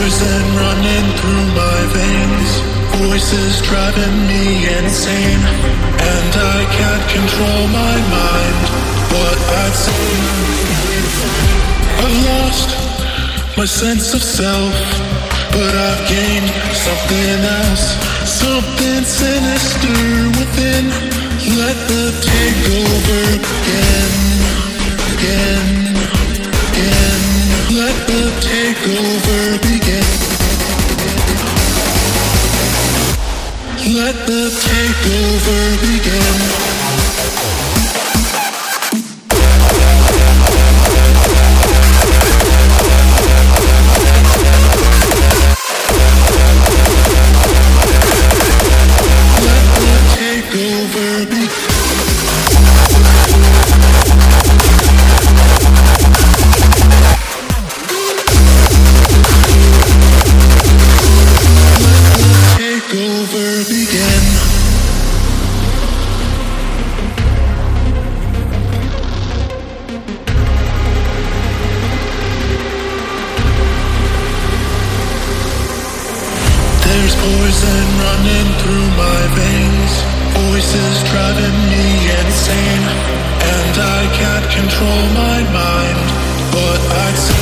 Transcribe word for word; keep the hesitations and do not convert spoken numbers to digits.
poison running through my veins, voices driving me insane, and I can't control my mind. What I'd say, I've lost my sense of self, but I've gained something else, something sinister within. Let the takeover begin, begin, begin. Let the takeover begin. Let the takeover begin. There's poison running through my veins, voices driving me insane, and I can't control my mind. But I'd say